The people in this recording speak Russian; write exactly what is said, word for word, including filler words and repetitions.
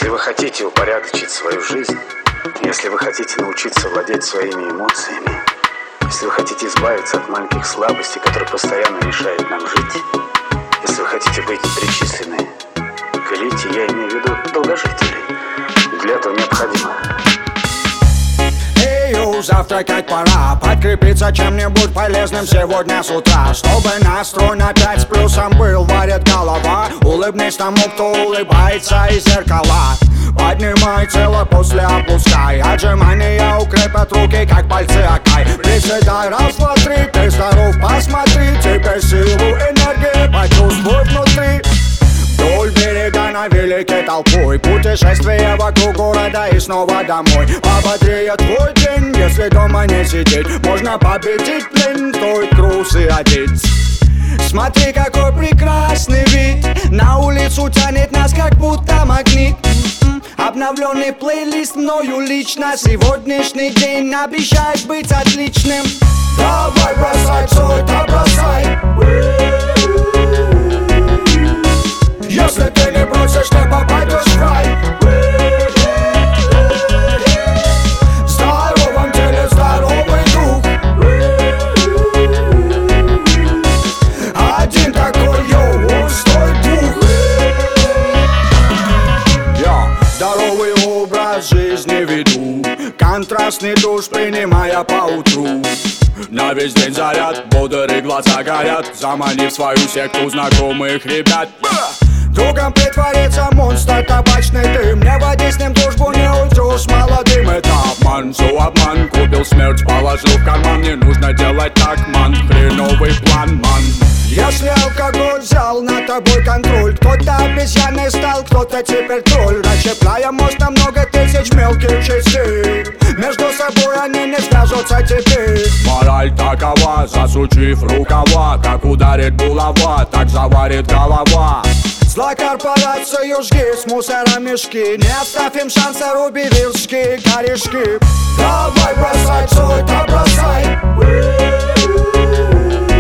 Если вы хотите упорядочить свою жизнь, если вы хотите научиться владеть своими эмоциями, если вы хотите избавиться от маленьких слабостей, которые постоянно мешают нам жить, если вы хотите быть причислены к элите, я имею в виду долгожителей, для этого необходимо. Эй, завтракать пора, подкрепиться чем-нибудь полезным сегодня с утра, чтобы настрой на пять с плюсом был, варит голова. Улыбнись тому, кто улыбается из зеркала. Поднимай тело, после опускай. Отжимания укрепят руки, как пальцы Акай. Приседай, раз, два, три, ты здоров, посмотри. Теперь силу, энергии почувствуй внутри. Вдоль берега на велике толпой, путешествие вокруг города и снова домой. Пободрее твой день, если дома не сидеть. Можно победить лень, стоит трусы одеть. Смотри, какой прекрасный вид, на улицу тянет нас, как будто магнит. Обновленный плейлист мною лично, сегодняшний день обещает быть отличным. Давай бросай, все это бросай. Если ты не бросишь, ты попадешь в рай. В здоровом теле здоровый дух. Один такой, йоу, стоит двух. Я здоровый образ жизни веду, контрастный душ принимая поутру. На весь день заряд, бодрые глаза горят, заманив в свою секту знакомых ребят. Другом притворится монстр, табачный дым. Не води с ним дружбу, не уйдешь молодым. Это обман, все обман. Купил смерть, положил в карман. Не нужно делать так, ман. Хреновый план, ман. Если алкоголь взял над тобой контроль, кто-то обезьяной стал, кто-то теперь тролль. Расщепляя мозг на много тысяч мелких частей, между собой они не свяжутся теперь. Мораль такова, засучив рукава, как ударит булава, так заварит голова. Зла корпорацию жги, с мусором мешки, не оставь им шанса, руби вилшки, корешки. Давай бросай, все это бросай.